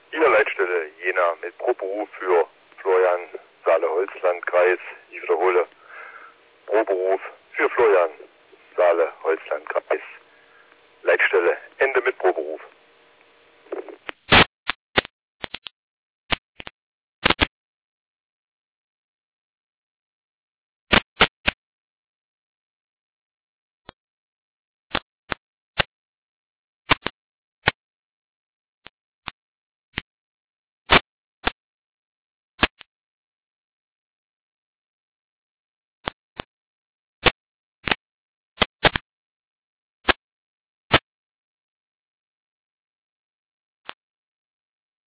Hier Leitstelle Jena mit Proberuf für Florian, Saale-Holzlandkreis. Ich wiederhole, Proberuf für Florian, Saale-Holzlandkreis. Leitstelle, Ende mit Proberuf.